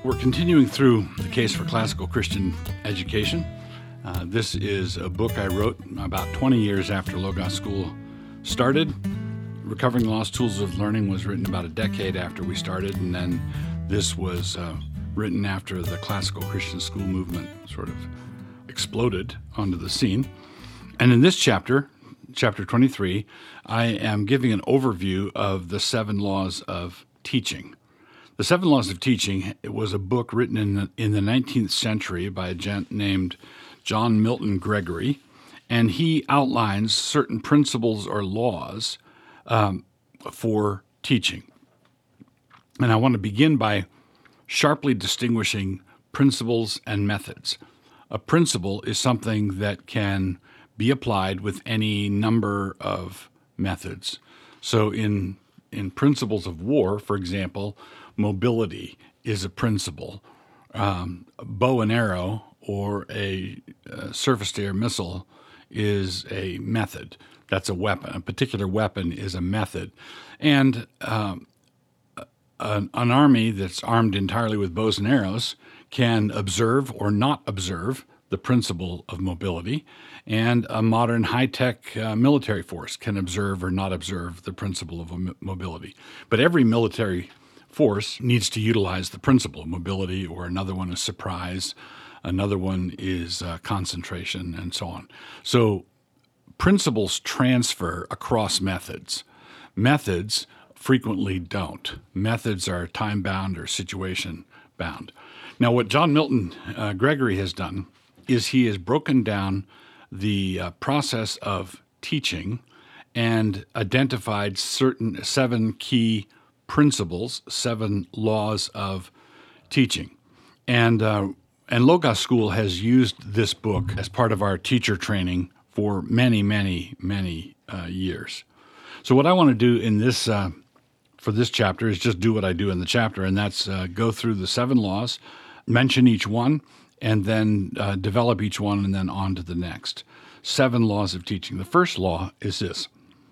We're continuing through the case for classical Christian education. This is a book I wrote about 20 years after Logos School started. Recovering Lost Tools of Learning was written about a decade after we started, and then this was written after the classical Christian school movement sort of exploded onto the scene. And in this chapter 23, I am giving an overview of the 7 laws of teaching. The 7 Laws of Teaching, it was a book written in the 19th century by a gent named John Milton Gregory, and he outlines certain principles or laws for teaching. And I want to begin by sharply distinguishing principles and methods. A principle is something that can be applied with any number of methods. So in principles of war, for example, mobility is a principle. Bow and arrow or a surface-to-air missile is a method. That's a weapon. A particular weapon is a method. And an army that's armed entirely with bows and arrows can observe or not observe the principle of mobility. And a modern high-tech military force can observe or not observe the principle of mobility. But every military force needs to utilize the principle of mobility, or another one is surprise, another one is concentration, and so on. So principles transfer across methods. Methods frequently don't. Methods are time-bound or situation-bound. Now, what John Milton Gregory has done is he has broken down the process of teaching and identified 7 key principles, 7 laws of teaching. And Logos School has used this book as part of our teacher training for many, many, many years. So what I want to do in this for this chapter is just do what I do in the chapter, and that's go through the 7 laws, mention each one, and then develop each one, and then on to the next. 7 laws of teaching. The first law is this: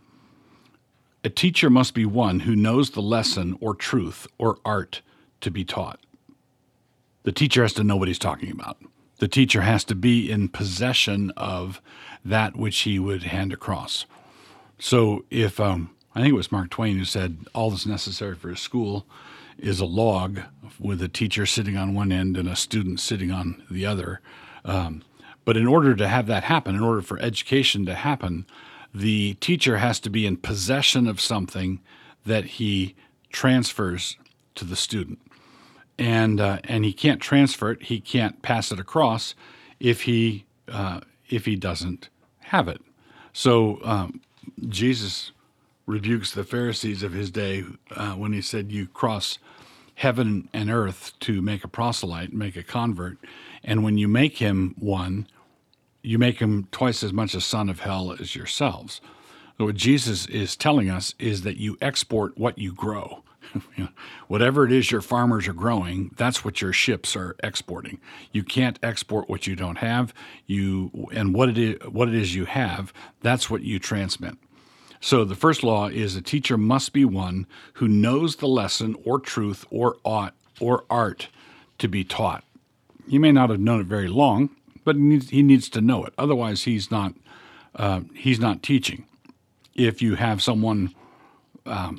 a teacher must be one who knows the lesson or truth or art to be taught. The teacher has to know what he's talking about. The teacher has to be in possession of that which he would hand across. So if, I think it was Mark Twain who said, all that's necessary for a school is a log with a teacher sitting on one end and a student sitting on the other. But in order to have that happen, in order for education to happen, the teacher has to be in possession of something that he transfers to the student. And he can't transfer it, he can't pass it across if he doesn't have it. So Jesus rebukes the Pharisees of his day when he said, you cross heaven and earth to make a proselyte, make a convert, and when you make him one, you make him twice as much a son of hell as yourselves. So what Jesus is telling us is that you export what you grow. Whatever it is your farmers are growing, that's what your ships are exporting. You can't export what you don't have. What it is you have, that's what you transmit. So the first law is a teacher must be one who knows the lesson or truth or art to be taught. He may not have known it very long, but he needs to know it. Otherwise, he's not teaching. If you have someone, a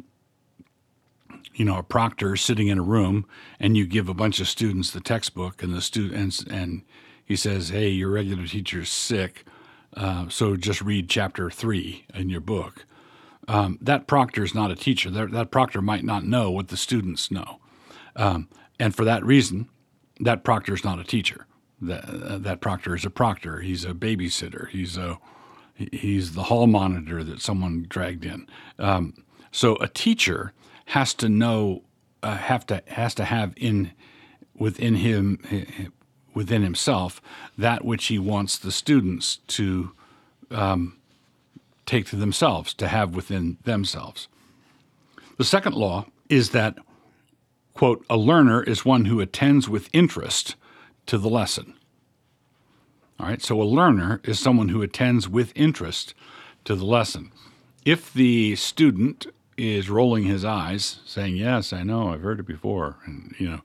proctor sitting in a room, and you give a bunch of students the textbook, and the students and he says, "Hey, your regular teacher's sick, so just read chapter 3 in your book." That proctor is not a teacher. That proctor might not know what the students know, and for that reason, that proctor is not a teacher. That proctor is a proctor. He's a babysitter. He's the hall monitor that someone dragged in. So a teacher has to know, has to have within himself that which he wants the students to take to themselves, to have within themselves. The second law is that, quote, a learner is one who attends with interest to the lesson. All right, so a learner is someone who attends with interest to the lesson. If the student is rolling his eyes, saying, "Yes, I know, I've heard it before," and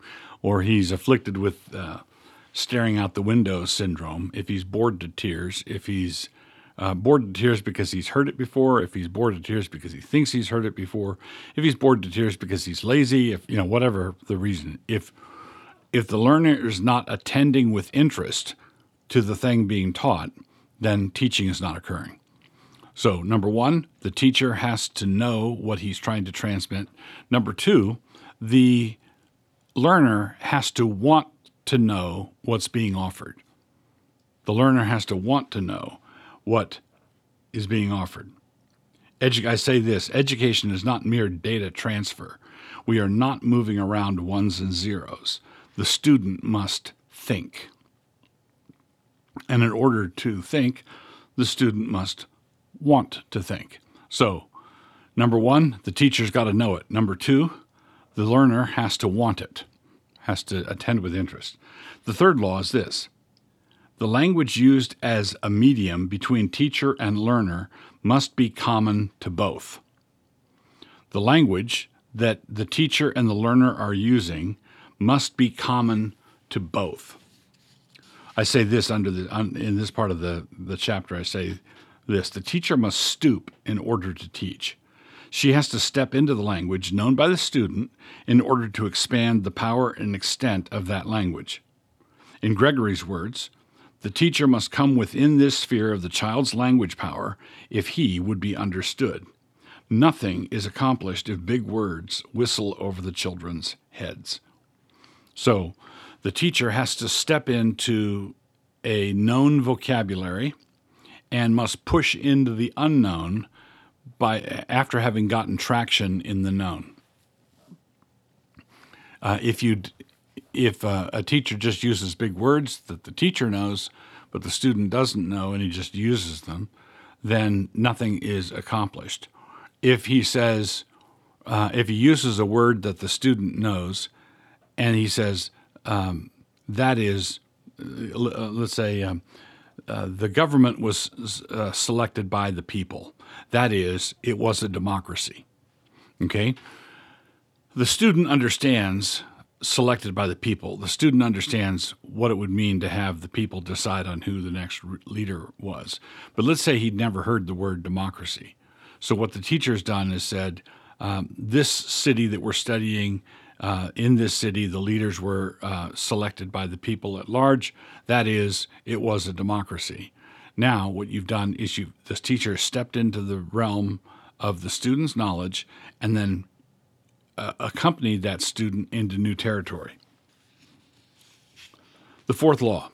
or he's afflicted with staring out the window syndrome, if he's bored to tears, if he's bored to tears because he's heard it before, if he's bored to tears because he thinks he's heard it before, if he's bored to tears because he's lazy, if whatever the reason, if the learner is not attending with interest to the thing being taught, then teaching is not occurring. So, number one, the teacher has to know what he's trying to transmit. Number two, the learner has to want to know what's being offered. The learner has to want to know what is being offered. I say this, education is not mere data transfer. We are not moving around ones and zeros. The student must think. And in order to think, the student must want to think. So, number one, the teacher's got to know it. Number two, the learner has to want it, has to attend with interest. The third law is this: the language used as a medium between teacher and learner must be common to both. The language that the teacher and the learner are using must be common to both. I say this in this part of the chapter, I say this: the teacher must stoop in order to teach. She has to step into the language known by the student in order to expand the power and extent of that language. In Gregory's words, the teacher must come within this sphere of the child's language power if he would be understood. Nothing is accomplished if big words whistle over the children's heads. So, the teacher has to step into a known vocabulary and must push into the unknown after having gotten traction in the known. If a teacher just uses big words that the teacher knows, but the student doesn't know and he just uses them, then nothing is accomplished. If he says, if he uses a word that the student knows, and he says, that is, let's say, the government was selected by the people. That is, it was a democracy. Okay? The student understands selected by the people. The student understands what it would mean to have the people decide on who the next leader was. But let's say he'd never heard the word democracy. So what the teacher's done is said, this city that we're studying, in this city, the leaders were selected by the people at large. That is, it was a democracy. Now, what you've done is this teacher stepped into the realm of the student's knowledge and then accompanied that student into new territory. The fourth law: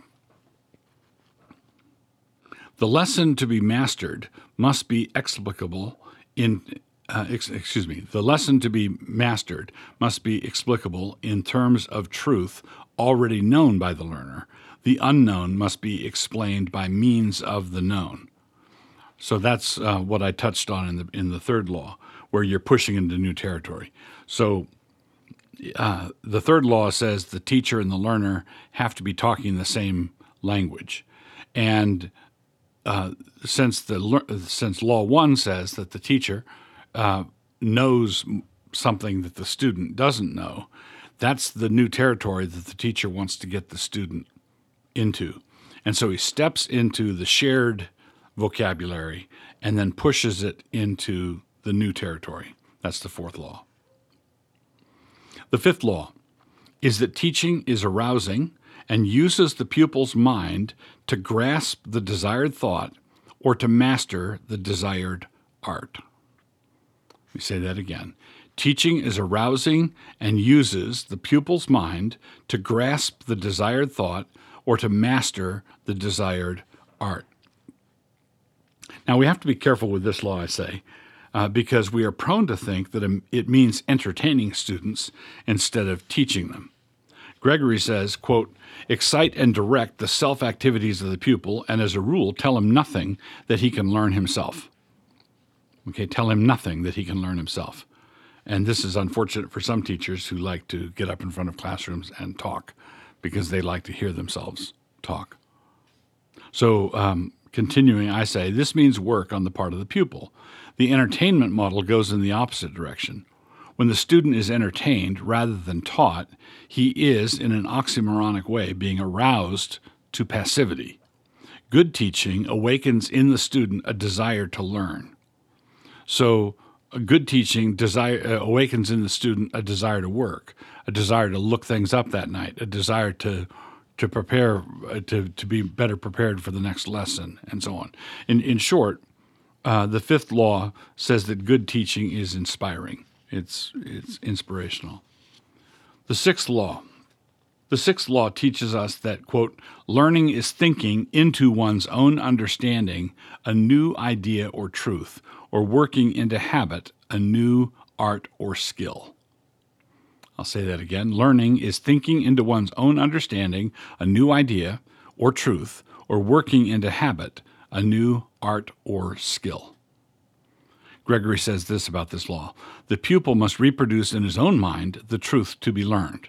the lesson to be mastered must be explicable in the lesson to be mastered must be explicable in terms of truth already known by the learner. The unknown must be explained by means of the known. So that's what I touched on in the third law, where you're pushing into new territory. So the third law says the teacher and the learner have to be talking the same language. And since Law 1 says that the teacher knows something that the student doesn't know, that's the new territory that the teacher wants to get the student into. And so he steps into the shared vocabulary and then pushes it into the new territory. That's the fourth law. The fifth law is that teaching is arousing and uses the pupil's mind to grasp the desired thought or to master the desired art. Let me say that again. Teaching is arousing and uses the pupil's mind to grasp the desired thought or to master the desired art. Now, we have to be careful with this law, I say, because we are prone to think that it means entertaining students instead of teaching them. Gregory says, quote, excite and direct the self-activities of the pupil, and as a rule, tell him nothing that he can learn himself. Okay, tell him nothing that he can learn himself. And this is unfortunate for some teachers who like to get up in front of classrooms and talk because they like to hear themselves talk. So, continuing, I say, this means work on the part of the pupil. The entertainment model goes in the opposite direction. When the student is entertained rather than taught, he is, in an oxymoronic way, being aroused to passivity. Good teaching awakens in the student a desire to learn. So a good teaching awakens in the student a desire to work, a desire to look things up that night, a desire to prepare, to be better prepared for the next lesson, and so on. In short, the fifth law says that good teaching is inspiring. It's inspirational. The sixth law teaches us that, quote, learning is thinking into one's own understanding a new idea or truth, or working into habit a new art or skill. I'll say that again. Learning is thinking into one's own understanding a new idea or truth, or working into habit a new art or skill. Gregory says this about this law: the pupil must reproduce in his own mind the truth to be learned.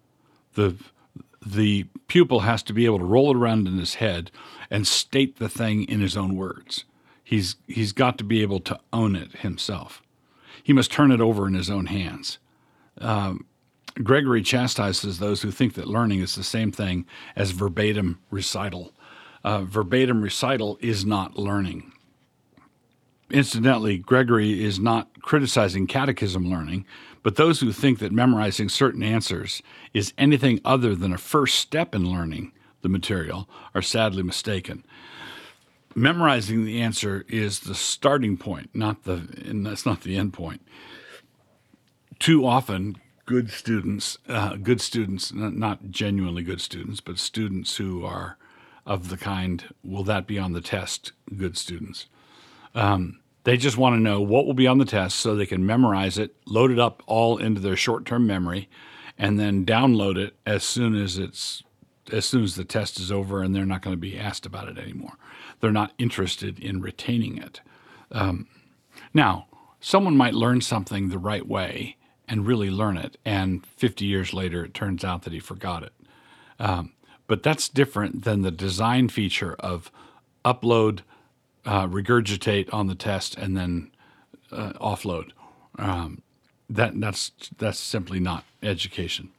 The pupil has to be able to roll it around in his head and state the thing in his own words. He's got to be able to own it himself. He must turn it over in his own hands. Gregory chastises those who think that learning is the same thing as verbatim recital. Verbatim recital is not learning. Incidentally, Gregory is not criticizing catechism learning, but those who think that memorizing certain answers is anything other than a first step in learning the material are sadly mistaken. Memorizing the answer is the starting point, and that's not the end point. Too often, good students, not genuinely good students, but students who are of the kind, will that be on the test, good students, they just want to know what will be on the test so they can memorize it, load it up all into their short-term memory, and then download it as soon as the test is over, and they're not going to be asked about it anymore. They're not interested in retaining it. Now, someone might learn something the right way and really learn it, and 50 years later it turns out that he forgot it. But that's different than the design feature of upload, regurgitate on the test, and then offload. That's simply not education.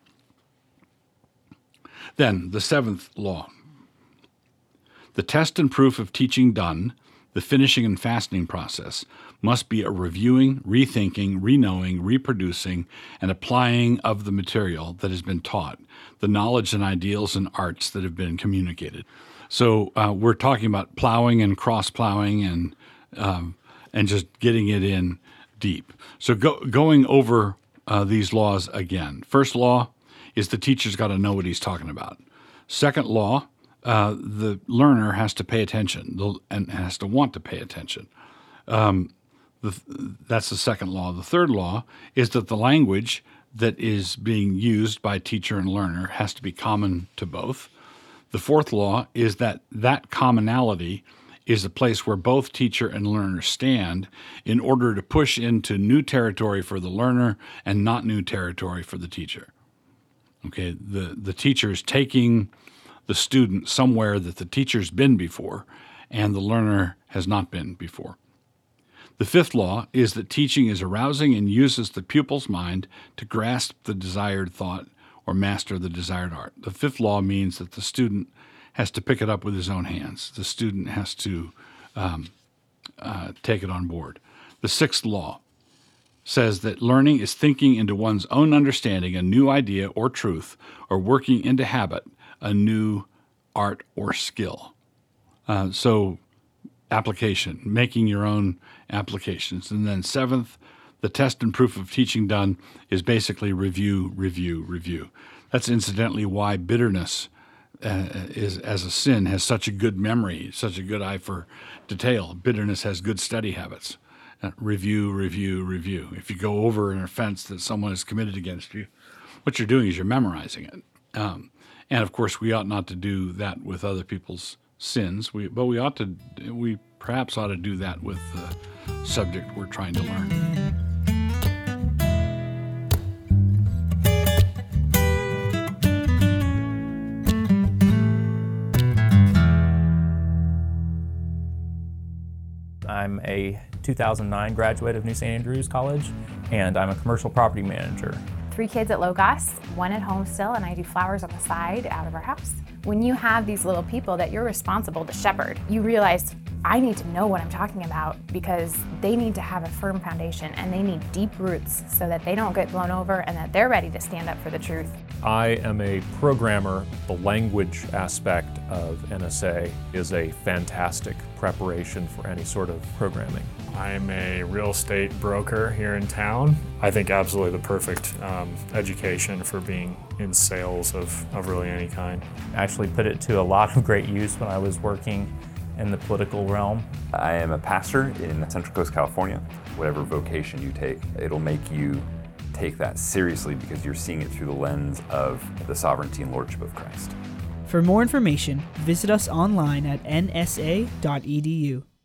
Then the seventh law. The test and proof of teaching done, the finishing and fastening process, must be a reviewing, rethinking, reknowing, reproducing, and applying of the material that has been taught, the knowledge and ideals and arts that have been communicated. So we're talking about plowing and cross-plowing and just getting it in deep. So going over these laws again. First law is the teacher's got to know what he's talking about. Second law, the learner has to pay attention and has to want to pay attention. That's the second law. The third law is that the language that is being used by teacher and learner has to be common to both. The fourth law is that commonality is a place where both teacher and learner stand in order to push into new territory for the learner and not new territory for the teacher. Okay, the teacher is taking the student somewhere that the teacher's been before and the learner has not been before. The fifth law is that teaching is arousing and uses the pupil's mind to grasp the desired thought or master the desired art. The fifth law means that the student has to pick it up with his own hands. The student has to take it on board. The sixth law says that learning is thinking into one's own understanding a new idea or truth, or working into habit a new art or skill. So application, making your own applications. And then seventh, the test and proof of teaching done is basically review, review, review. That's incidentally why bitterness is, as a sin, has such a good memory, such a good eye for detail. Bitterness has good study habits. Review, review, review. If you go over an offense that someone has committed against you, what you're doing is you're memorizing it. And of course, we ought not to do that with other people's sins, but we perhaps ought to do that with the subject we're trying to learn. I'm a 2009 graduate of New St. Andrews College, and I'm a commercial property manager. 3 kids at Logos, 1 at home still, and I do flowers on the side out of our house. When you have these little people that you're responsible to shepherd, you realize I need to know what I'm talking about because they need to have a firm foundation and they need deep roots so that they don't get blown over and that they're ready to stand up for the truth. I am a programmer. The language aspect of NSA is a fantastic preparation for any sort of programming. I'm a real estate broker here in town. I think absolutely the perfect education for being in sales of really any kind. I actually put it to a lot of great use when I was working in the political realm. I am a pastor in Central Coast, California. Whatever vocation you take, it'll make you take that seriously because you're seeing it through the lens of the sovereignty and lordship of Christ. For more information, visit us online at nsa.edu.